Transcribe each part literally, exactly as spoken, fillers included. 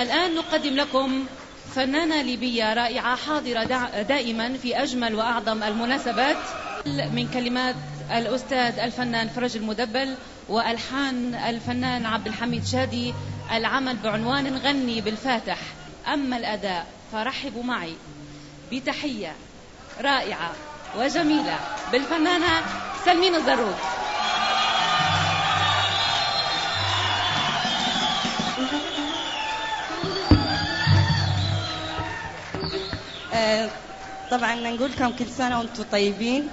الآن نقدم لكم فنانة ليبية رائعة حاضرة دائما في أجمل وأعظم المناسبات، من كلمات الأستاذ الفنان فرج المدبل وألحان الفنان عبد الحميد شادي. العمل بعنوان نغني بالفاتح، أما الأداء فرحبوا معي بتحية رائعة وجميلة بالفنانة سلمين الزروق. آه طبعا نقول لكم كل سنة وانتم طيبين.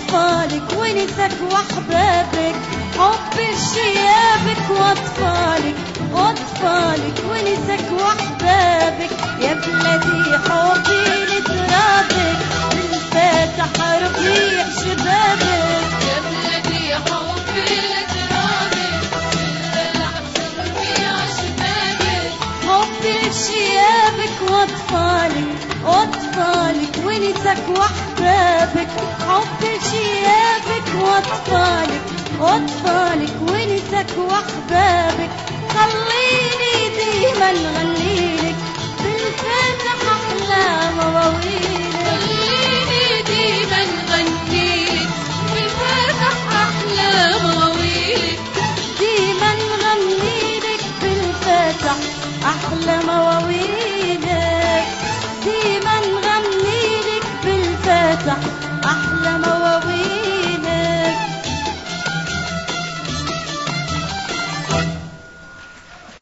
وأطفالك ونسك وأحبابك، حب شيابك وأطفالك وأطفالك ونسك وأحبابك، يا بلادي حبي لترابك بالفاتح ربيع شبابك، يا بلادي حبي لترابك بالفاتح ربيع شبابك، حب شيابك وأطفالك وأطفالك ونسك وأحبابك، حب شيابك وأطفالك وأطفالك ونسك وأحبابك، خليني ديما غنيلك بالفاتحة